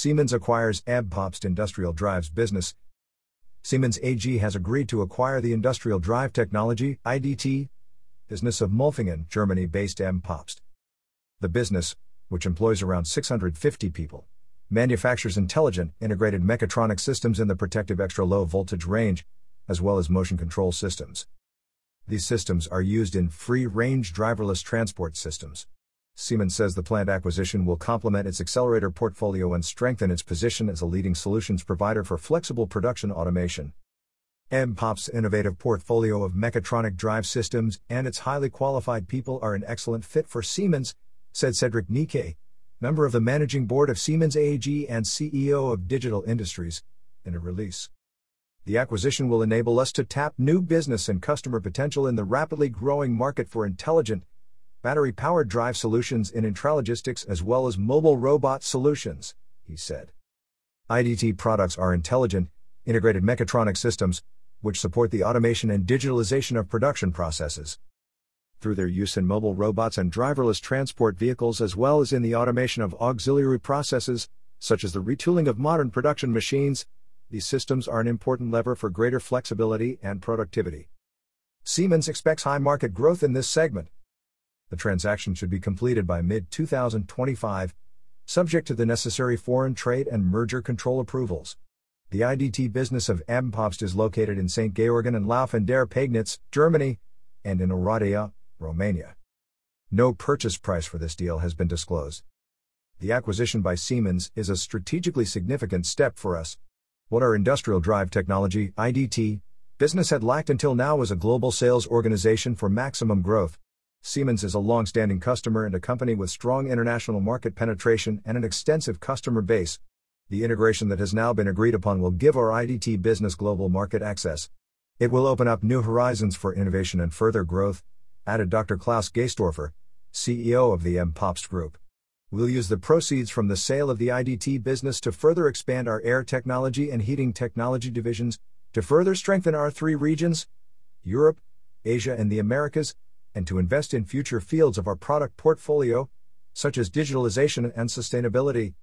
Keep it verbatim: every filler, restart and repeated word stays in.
Siemens acquires Abpopst Industrial Drives business. Siemens A G has agreed to acquire the industrial drive technology, I D T, business of Molfingen, Germany-based Abpopst. The business, which employs around six hundred fifty people, manufactures intelligent, integrated mechatronic systems in the protective extra-low voltage range, as well as motion control systems. These systems are used in free-range driverless transport systems. Siemens says the planned acquisition will complement its accelerator portfolio and strengthen its position as a leading solutions provider for flexible production automation. Abpopst's innovative portfolio of mechatronic drive systems and its highly qualified people are an excellent fit for Siemens, said Cedric Niquet, member of the managing board of Siemens A G and C E O of Digital Industries, in a release. The acquisition will enable us to tap new business and customer potential in the rapidly growing market for intelligent, battery-powered drive solutions in intralogistics as well as mobile robot solutions, he said. I D T products are intelligent, integrated mechatronic systems, which support the automation and digitalization of production processes. Through their use in mobile robots and driverless transport vehicles as well as in the automation of auxiliary processes, such as the retooling of modern production machines, these systems are an important lever for greater flexibility and productivity. Siemens expects high market growth in this segment. The transaction should be completed by mid twenty twenty-five, subject to the necessary foreign trade and merger control approvals. The I D T business of Abpopst is located in Saint Georgen and Lauf an der Pegnitz, Germany, and in Oradea, Romania. No purchase price for this deal has been disclosed. The acquisition by Siemens is a strategically significant step for us. What our industrial drive technology, I D T, business had lacked until now was a global sales organization for maximum growth. Siemens is a long-standing customer and a company with strong international market penetration and an extensive customer base. The integration that has now been agreed upon will give our I D T business global market access. It will open up new horizons for innovation and further growth, added Doctor Klaus Geisdorfer, C E O of the Abpopst Group. We'll use the proceeds from the sale of the I D T business to further expand our air technology and heating technology divisions, to further strengthen our three regions, Europe, Asia and the Americas, and to invest in future fields of our product portfolio, such as digitalization and sustainability.